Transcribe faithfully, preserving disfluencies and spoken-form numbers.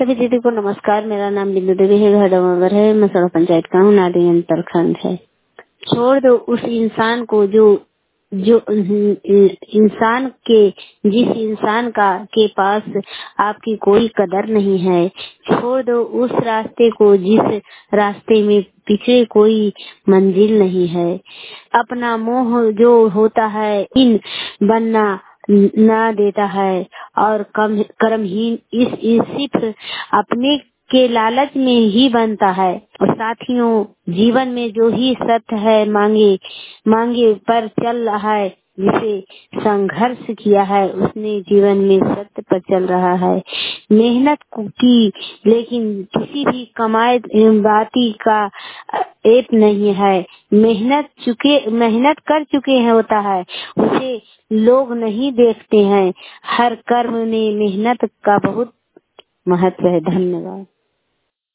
सभी दीदी को नमस्कार। मेरा नाम बिंदु देवी है, घर डोंगर है, मसड़ा पंचायत का हूँ, नाडी अंतरखंड है। छोड़ दो उस इंसान को जो जो इंसान के जिस इंसान का के पास आपकी कोई कदर नहीं है। छोड़ दो उस रास्ते को जिस रास्ते में पीछे कोई मंजिल नहीं है। अपना मोह जो होता है इन बनना ना देता है और कम कर्महीन इस, इस सिर्फ अपने के लालच में ही बनता है। और साथियों, जीवन में जो ही सत्य है मांगे मांगे पर चल रहा है, जिसे संघर्ष किया है उसने जीवन में सत्य पर चल रहा है। मेहनत की लेकिन किसी भी कमाए बाती का ऐप नहीं है। मेहनत चुके मेहनत कर चुके हैं होता है, उसे लोग नहीं देखते हैं। हर कर्म में मेहनत का बहुत महत्व है। धन्यवाद।